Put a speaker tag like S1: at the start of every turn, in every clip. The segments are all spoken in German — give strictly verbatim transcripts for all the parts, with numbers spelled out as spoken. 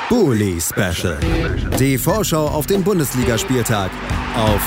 S1: Bully Special. Die Vorschau auf den Bundesligaspieltag auf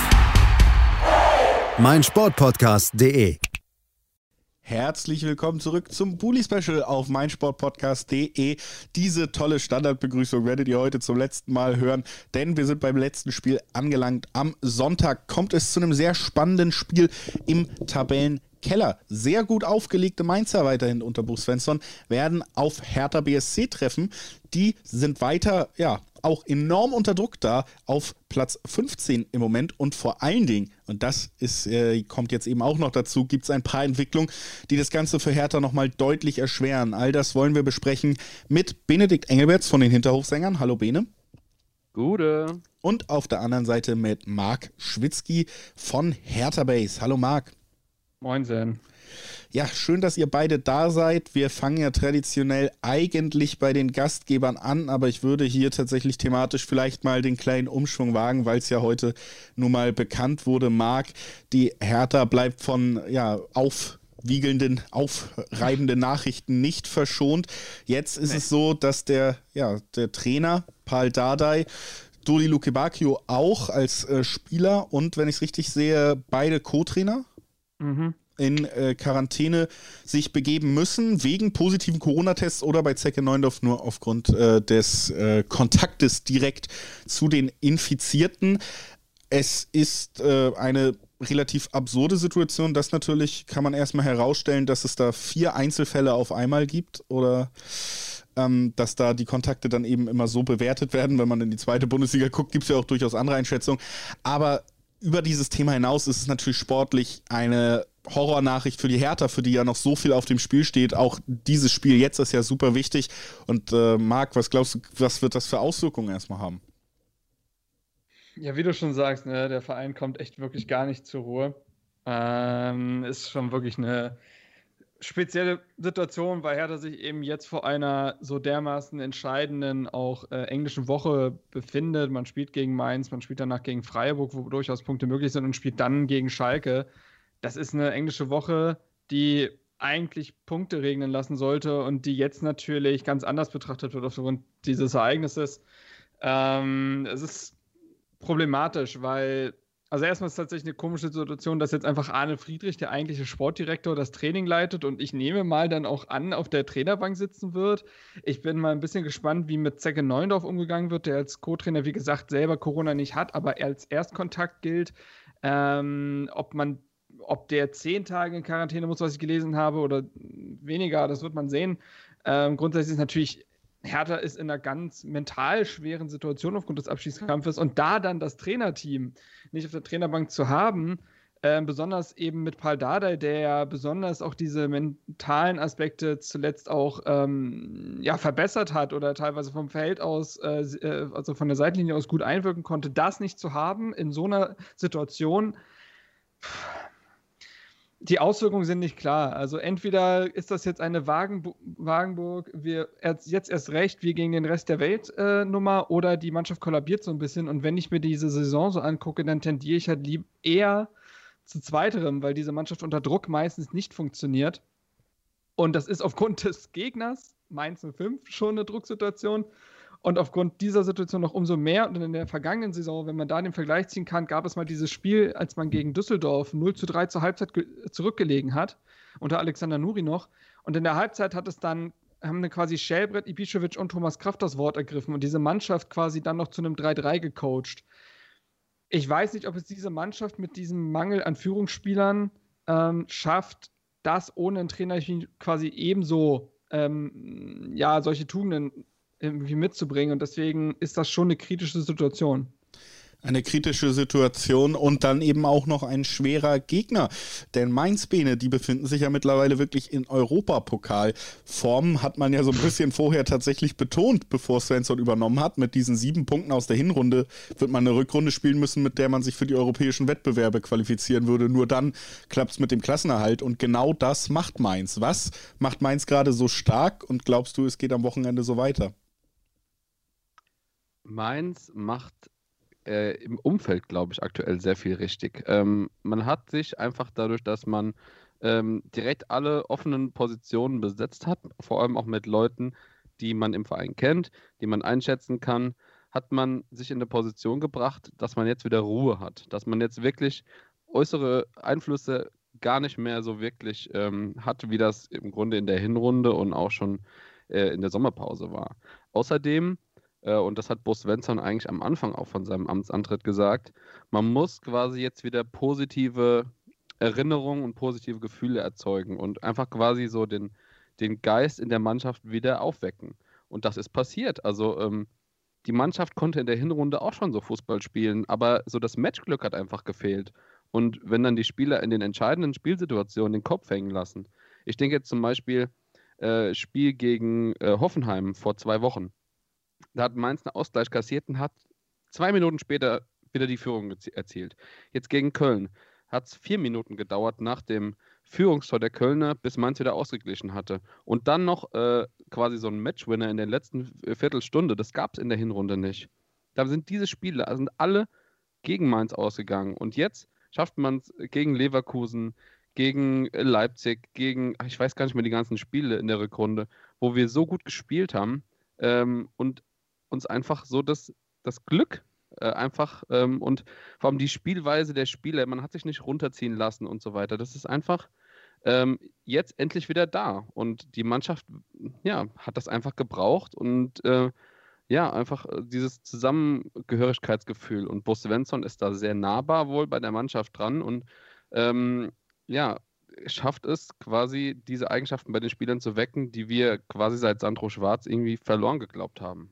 S1: meinsportpodcast punkt de.
S2: Herzlich willkommen zurück zum Bully Special auf meinsportpodcast punkt de. Diese tolle Standardbegrüßung werdet ihr heute zum letzten Mal hören, denn wir sind beim letzten Spiel angelangt. Am Sonntag kommt es zu einem sehr spannenden Spiel im Tabellenkeller. Sehr gut aufgelegte Mainzer weiterhin unter Bo Svensson werden auf Hertha B S C treffen. Die sind weiter, ja, auch enorm unter Druck da auf Platz fünfzehn im Moment und vor allen Dingen, und das ist, äh, kommt jetzt eben auch noch dazu, gibt es ein paar Entwicklungen, die das Ganze für Hertha nochmal deutlich erschweren. All das wollen wir besprechen mit Benedikt Engelberts von den Hinterhofsängern. Hallo Bene.
S3: Gute.
S2: Und auf der anderen Seite mit Marc Schwitzky von Hertha Base. Hallo Marc.
S3: Moinsen.
S2: Ja, schön, dass ihr beide da seid. Wir fangen ja traditionell eigentlich bei den Gastgebern an, aber ich würde hier tatsächlich thematisch vielleicht mal den kleinen Umschwung wagen, weil es ja heute nun mal bekannt wurde. Marc, die Hertha bleibt von ja, aufwiegelnden, aufreibenden Nachrichten nicht verschont. Jetzt ist nee. es so, dass der, ja, der Trainer Pal Dardai, Dodi Lukebakio auch als äh, Spieler und, wenn ich es richtig sehe, beide Co-Trainer mhm. in äh, Quarantäne sich begeben müssen, wegen positiven Corona-Tests oder bei Zecke Neuendorf nur aufgrund äh, des äh, Kontaktes direkt zu den Infizierten. Es ist äh, eine relativ absurde Situation. Das natürlich kann man erstmal herausstellen, dass es da vier Einzelfälle auf einmal gibt oder ähm, dass da die Kontakte dann eben immer so bewertet werden. Wenn man in die zweite Bundesliga guckt, gibt es ja auch durchaus andere Einschätzungen. Aber über dieses Thema hinaus ist es natürlich sportlich eine Horrornachricht für die Hertha, für die ja noch so viel auf dem Spiel steht. Auch dieses Spiel jetzt ist ja super wichtig. Und äh, Marc, was glaubst du, was wird das für Auswirkungen erstmal haben?
S3: Ja, wie du schon sagst, ne, der Verein kommt echt wirklich gar nicht zur Ruhe. Ähm, ist schon wirklich eine spezielle Situation, weil Hertha sich eben jetzt vor einer so dermaßen entscheidenden, auch äh, englischen Woche befindet. Man spielt gegen Mainz, man spielt danach gegen Freiburg, wo durchaus Punkte möglich sind, und spielt dann gegen Schalke. Das ist eine englische Woche, die eigentlich Punkte regnen lassen sollte und die jetzt natürlich ganz anders betrachtet wird aufgrund dieses Ereignisses. Ähm, es ist problematisch, weil, also erstmal ist es tatsächlich eine komische Situation, dass jetzt einfach Arne Friedrich, der eigentliche Sportdirektor, das Training leitet und ich nehme mal dann auch an, auf der Trainerbank sitzen wird. Ich bin mal ein bisschen gespannt, wie mit Zecke Neuendorf umgegangen wird, der als Co-Trainer, wie gesagt, selber Corona nicht hat, aber als Erstkontakt gilt. Ähm, ob man Ob der zehn Tage in Quarantäne muss, was ich gelesen habe, oder weniger, das wird man sehen. Ähm, grundsätzlich ist natürlich, Hertha ist in einer ganz mental schweren Situation aufgrund des Abschiedskampfes, und da dann das Trainerteam nicht auf der Trainerbank zu haben, äh, besonders eben mit Pal Dardai, der ja besonders auch diese mentalen Aspekte zuletzt auch ähm, ja, verbessert hat oder teilweise vom Feld aus, äh, also von der Seitenlinie aus gut einwirken konnte, das nicht zu haben in so einer Situation. Die Auswirkungen sind nicht klar. Also entweder ist das jetzt eine Wagenbu- Wagenburg, wir jetzt erst recht wie gegen den Rest der Welt äh, Nummer, oder die Mannschaft kollabiert so ein bisschen. Und wenn ich mir diese Saison so angucke, dann tendiere ich halt lieb eher zu zweiterem, weil diese Mannschaft unter Druck meistens nicht funktioniert. Und das ist aufgrund des Gegners, Mainz null fünf, schon eine Drucksituation. Und aufgrund dieser Situation noch umso mehr. Und in der vergangenen Saison, wenn man da den Vergleich ziehen kann, gab es mal dieses Spiel, als man gegen Düsseldorf null zu drei zur Halbzeit ge- zurückgelegen hat, unter Alexander Nuri noch. Und in der Halbzeit hat es dann, haben dann quasi Schellbrett, Ibišević und Thomas Kraft das Wort ergriffen und diese Mannschaft quasi dann noch zu einem drei drei gecoacht. Ich weiß nicht, ob es diese Mannschaft mit diesem Mangel an Führungsspielern ähm, schafft, das ohne einen Trainer quasi ebenso ähm, ja, solche Tugenden irgendwie mitzubringen, und deswegen ist das schon eine kritische Situation.
S2: Eine kritische Situation und dann eben auch noch ein schwerer Gegner. Denn Mainz-Bene, die befinden sich ja mittlerweile wirklich in Europapokalform, hat man ja so ein bisschen vorher tatsächlich betont, bevor Svensson übernommen hat. Mit diesen sieben Punkten aus der Hinrunde wird man eine Rückrunde spielen müssen, mit der man sich für die europäischen Wettbewerbe qualifizieren würde. Nur dann klappt es mit dem Klassenerhalt, und genau das macht Mainz. Was macht Mainz gerade so stark, und glaubst du, es geht am Wochenende so weiter?
S4: Mainz macht äh, im Umfeld, glaube ich, aktuell sehr viel richtig. Ähm, man hat sich einfach dadurch, dass man ähm, direkt alle offenen Positionen besetzt hat, vor allem auch mit Leuten, die man im Verein kennt, die man einschätzen kann, hat man sich in eine Position gebracht, dass man jetzt wieder Ruhe hat, dass man jetzt wirklich äußere Einflüsse gar nicht mehr so wirklich ähm, hat, wie das im Grunde in der Hinrunde und auch schon äh, in der Sommerpause war. Außerdem, äh, und das hat Bo Svensson eigentlich am Anfang auch von seinem Amtsantritt gesagt, man muss quasi jetzt wieder positive Erinnerungen und positive Gefühle erzeugen und einfach quasi so den, den Geist in der Mannschaft wieder aufwecken. Und das ist passiert. Also ähm, die Mannschaft konnte in der Hinrunde auch schon so Fußball spielen, aber so das Matchglück hat einfach gefehlt. Und wenn dann die Spieler in den entscheidenden Spielsituationen den Kopf hängen lassen. Ich denke jetzt zum Beispiel äh, Spiel gegen äh, Hoffenheim vor zwei Wochen. Da hat Mainz einen Ausgleich kassiert und hat zwei Minuten später wieder die Führung erzielt. Jetzt gegen Köln hat es vier Minuten gedauert nach dem Führungstor der Kölner, bis Mainz wieder ausgeglichen hatte. Und dann noch äh, quasi so ein Matchwinner in der letzten Viertelstunde, das gab es in der Hinrunde nicht. Da sind diese Spiele, also sind alle gegen Mainz ausgegangen. Und jetzt schafft man es gegen Leverkusen, gegen Leipzig, gegen, ich weiß gar nicht mehr die ganzen Spiele in der Rückrunde, wo wir so gut gespielt haben ähm, und uns einfach so das, das Glück äh, einfach ähm, und vor allem die Spielweise der Spieler, man hat sich nicht runterziehen lassen und so weiter. Das ist einfach ähm, jetzt endlich wieder da. Und die Mannschaft, ja, hat das einfach gebraucht und äh, ja, einfach dieses Zusammengehörigkeitsgefühl. Und Bo Svensson ist da sehr nahbar wohl bei der Mannschaft dran und ähm, ja, schafft es quasi, diese Eigenschaften bei den Spielern zu wecken, die wir quasi seit Sandro Schwarz irgendwie verloren geglaubt haben.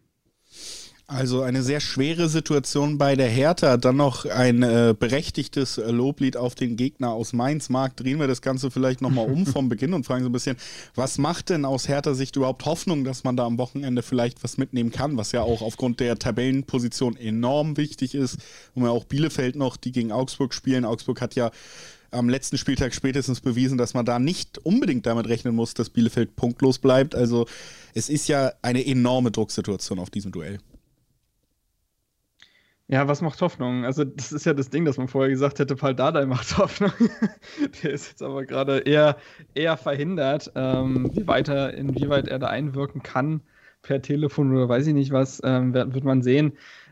S2: Also eine sehr schwere Situation bei der Hertha, dann noch ein äh, berechtigtes Loblied auf den Gegner aus Mainz. Marc, drehen wir das Ganze vielleicht nochmal um vom Beginn und fragen so ein bisschen, was macht denn aus Hertha-Sicht überhaupt Hoffnung, dass man da am Wochenende vielleicht was mitnehmen kann, was ja auch aufgrund der Tabellenposition enorm wichtig ist, und ja auch Bielefeld noch, die gegen Augsburg spielen. Augsburg hat ja am letzten Spieltag spätestens bewiesen, dass man da nicht unbedingt damit rechnen muss, dass Bielefeld punktlos bleibt. Also es ist ja eine enorme Drucksituation auf diesem Duell.
S3: Ja, was macht Hoffnung? Also das ist ja das Ding, dass man vorher gesagt hätte, Pal Dardai macht Hoffnung. Der ist jetzt aber gerade eher, eher verhindert, ähm, wie weiter, inwieweit er da einwirken kann, per Telefon oder weiß ich nicht was, ähm, wird man sehen.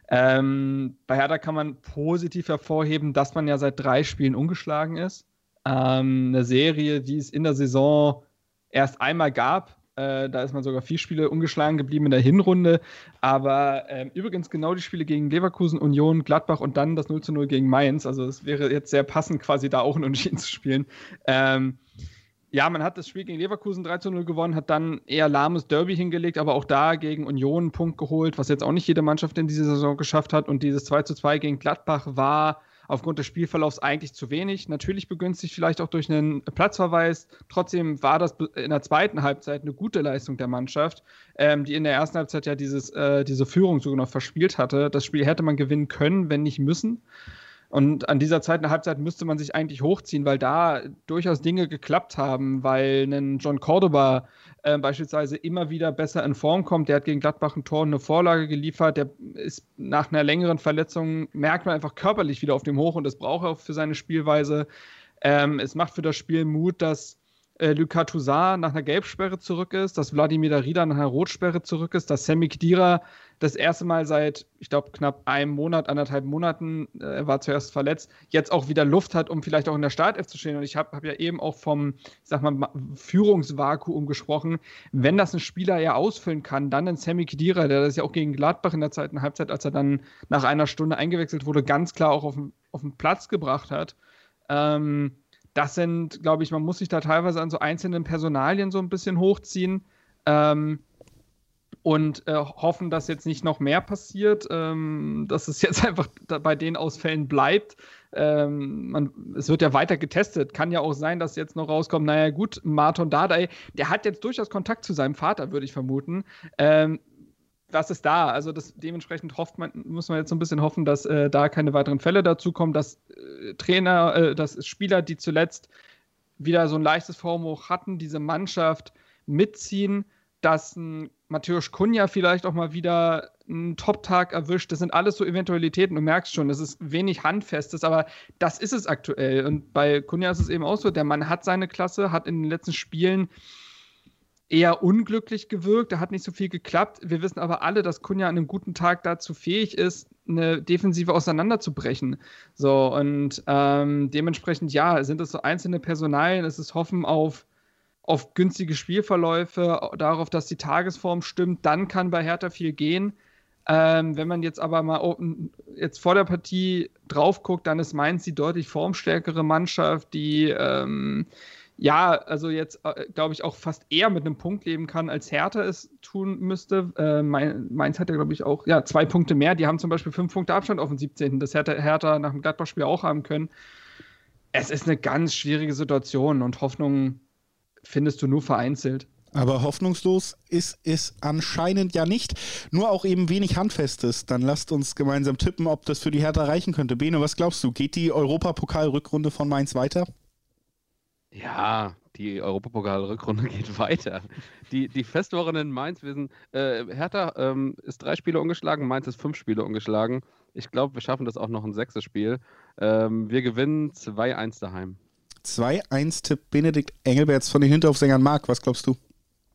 S3: Ähm, bei Hertha kann man positiv hervorheben, dass man ja seit drei Spielen ungeschlagen ist. Ähm, eine Serie, die es in der Saison erst einmal gab. Äh, da ist man sogar vier Spiele ungeschlagen geblieben in der Hinrunde. Aber ähm, übrigens genau die Spiele gegen Leverkusen, Union, Gladbach und dann das null zu null gegen Mainz. Also es wäre jetzt sehr passend, quasi da auch ein Unentschieden zu spielen. Ähm, ja, man hat das Spiel gegen Leverkusen drei zu null gewonnen, hat dann eher lahmes Derby hingelegt, aber auch da gegen Union einen Punkt geholt, was jetzt auch nicht jede Mannschaft in dieser Saison geschafft hat. Und dieses zwei zu zwei gegen Gladbach war aufgrund des Spielverlaufs eigentlich zu wenig. Natürlich begünstigt vielleicht auch durch einen Platzverweis. Trotzdem war das in der zweiten Halbzeit eine gute Leistung der Mannschaft, ähm, die in der ersten Halbzeit ja dieses, äh, diese Führung sogar noch verspielt hatte. Das Spiel hätte man gewinnen können, wenn nicht müssen. Und an dieser zweiten Halbzeit müsste man sich eigentlich hochziehen, weil da durchaus Dinge geklappt haben, weil ein John Cordoba äh, beispielsweise immer wieder besser in Form kommt. Der hat gegen Gladbach ein Tor und eine Vorlage geliefert. Der ist nach einer längeren Verletzung, merkt man einfach körperlich wieder auf dem Hoch und das braucht er auch für seine Spielweise. Ähm, es macht für das Spiel Mut, dass äh, Lucas Toussaint nach einer Gelbsperre zurück ist, dass Vladimir Darida nach einer Rotsperre zurück ist, dass Sami Khedira das erste Mal seit, ich glaube, knapp einem Monat, anderthalb Monaten, äh, er war zuerst verletzt, jetzt auch wieder Luft hat, um vielleicht auch in der Startelf zu stehen. Und ich habe hab ja eben auch vom, ich sag mal, Führungsvakuum gesprochen. Wenn das ein Spieler ja ausfüllen kann, dann ein Sami Khedira, der das ja auch gegen Gladbach in der zweiten Halbzeit, als er dann nach einer Stunde eingewechselt wurde, ganz klar auch auf den, auf den Platz gebracht hat. Ähm, das sind, glaube ich, man muss sich da teilweise an so einzelnen Personalien so ein bisschen hochziehen. Ähm, Und äh, hoffen, dass jetzt nicht noch mehr passiert, ähm, dass es jetzt einfach bei den Ausfällen bleibt. Ähm, man, es wird ja weiter getestet. Kann ja auch sein, dass jetzt noch rauskommt, naja gut, Marton Dardai, der hat jetzt durchaus Kontakt zu seinem Vater, würde ich vermuten. Ähm, was ist da? Also das, dementsprechend hofft man, muss man jetzt so ein bisschen hoffen, dass äh, da keine weiteren Fälle dazukommen, dass äh, Trainer, äh, dass Spieler, die zuletzt wieder so ein leichtes Formhoch hatten, diese Mannschaft mitziehen, dass ein Mateusz Cunha vielleicht auch mal wieder einen Top-Tag erwischt. Das sind alles so Eventualitäten. Du merkst schon, das ist wenig Handfestes, aber das ist es aktuell. Und bei Cunha ist es eben auch so, der Mann hat seine Klasse, hat in den letzten Spielen eher unglücklich gewirkt, da hat nicht so viel geklappt. Wir wissen aber alle, dass Cunha an einem guten Tag dazu fähig ist, eine Defensive auseinanderzubrechen. So, und ähm, dementsprechend, ja, sind es so einzelne Personalien, es ist Hoffen auf, auf günstige Spielverläufe, darauf, dass die Tagesform stimmt, dann kann bei Hertha viel gehen. Ähm, wenn man jetzt aber mal open, jetzt vor der Partie drauf guckt, dann ist Mainz die deutlich formstärkere Mannschaft, die ähm, ja, also jetzt äh, glaube ich auch fast eher mit einem Punkt leben kann, als Hertha es tun müsste. Äh, Mainz hat ja, glaube ich, auch ja, zwei Punkte mehr. Die haben zum Beispiel fünf Punkte Abstand auf den siebzehnten Das hätte Hertha nach dem Gladbach-Spiel auch haben können. Es ist eine ganz schwierige Situation und Hoffnung findest du nur vereinzelt.
S2: Aber hoffnungslos ist es anscheinend ja nicht. Nur auch eben wenig Handfestes. Dann lasst uns gemeinsam tippen, ob das für die Hertha reichen könnte. Bene, was glaubst du? Geht die Europapokal-Rückrunde von Mainz weiter?
S4: Ja, die Europapokal-Rückrunde geht weiter. Die, die Festwochen in Mainz, wir sind, äh, Hertha ähm, ist drei Spiele ungeschlagen, Mainz ist fünf Spiele ungeschlagen. Ich glaube, wir schaffen das auch noch ein sechstes Spiel. Ähm, wir gewinnen zwei eins daheim.
S2: zwei eins Tipp Benedikt Engelberts von den Hinterhofsängern. Marc, was glaubst du?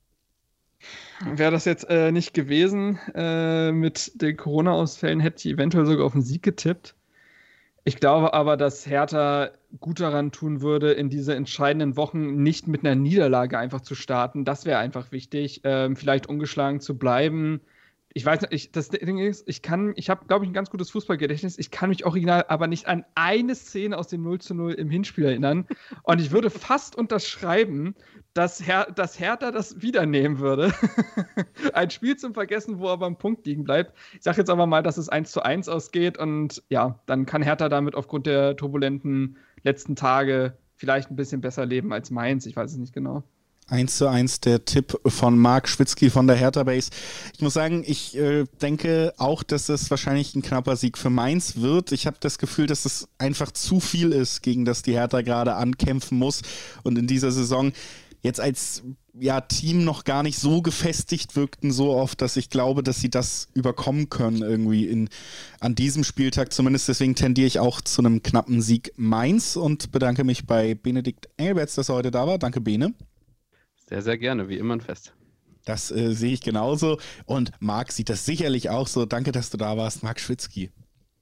S3: Wäre das jetzt äh, nicht gewesen äh, mit den Corona-Ausfällen, hätte ich eventuell sogar auf den Sieg getippt. Ich glaube aber, dass Hertha gut daran tun würde, in diese entscheidenden Wochen nicht mit einer Niederlage einfach zu starten. Das wäre einfach wichtig, ähm, vielleicht ungeschlagen zu bleiben. Ich weiß nicht, ich, das Ding ist, ich kann, ich habe, glaube ich, ein ganz gutes Fußballgedächtnis. Ich kann mich original aber nicht an eine Szene aus dem null zu null im Hinspiel erinnern. Und ich würde fast unterschreiben, dass, Her- dass Hertha das wieder nehmen würde. Ein Spiel zum Vergessen, wo er beim Punkt liegen bleibt. Ich sage jetzt aber mal, dass es eins zu eins ausgeht. Und ja, dann kann Hertha damit aufgrund der turbulenten letzten Tage vielleicht ein bisschen besser leben als Mainz. Ich weiß es nicht genau.
S2: eins zu eins der Tipp von Marc Schwitzky von der Hertha Base. Ich muss sagen, ich äh, denke auch, dass es wahrscheinlich ein knapper Sieg für Mainz wird. Ich habe das Gefühl, dass es einfach zu viel ist, gegen das die Hertha gerade ankämpfen muss und in dieser Saison jetzt als ja, Team noch gar nicht so gefestigt wirkten so oft, dass ich glaube, dass sie das überkommen können irgendwie in, an diesem Spieltag zumindest. Deswegen tendiere ich auch zu einem knappen Sieg Mainz und bedanke mich bei Benedikt Engelberts, dass er heute da war. Danke, Bene.
S4: Sehr, sehr gerne, wie immer ein Fest.
S2: Das äh, sehe ich genauso und Marc sieht das sicherlich auch so. Danke, dass du da warst, Marc Schwitzky.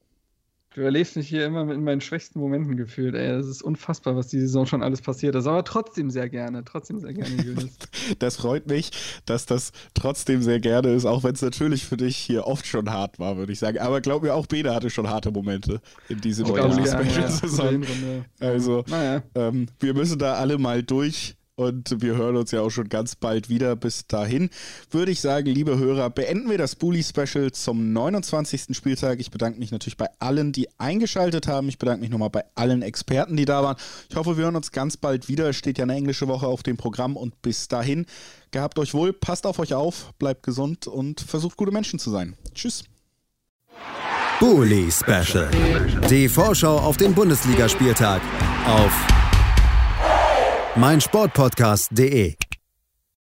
S3: Du erlebst mich hier immer in meinen schwächsten Momenten gefühlt. Ey, das ist unfassbar, was die Saison schon alles passiert ist. Aber trotzdem sehr gerne, trotzdem sehr gerne, Julius.
S2: Das freut mich, dass das trotzdem sehr gerne ist, auch wenn es natürlich für dich hier oft schon hart war, würde ich sagen. Aber glaub mir, auch Bene hatte schon harte Momente in dieser
S4: oh, ja.
S2: Special-Saison. Ja. Also, naja. ähm, wir müssen da alle mal durch. Und wir hören uns ja auch schon ganz bald wieder. Bis dahin würde ich sagen, liebe Hörer, beenden wir das Bully-Special zum neunundzwanzigsten Spieltag. Ich bedanke mich natürlich bei allen, die eingeschaltet haben. Ich bedanke mich nochmal bei allen Experten, die da waren. Ich hoffe, wir hören uns ganz bald wieder. Es steht ja eine englische Woche auf dem Programm. Und bis dahin, gehabt euch wohl, passt auf euch auf, bleibt gesund und versucht, gute Menschen zu sein. Tschüss.
S1: Bully-Special. Die Vorschau auf den Bundesligaspieltag auf meinsportpodcast punkt de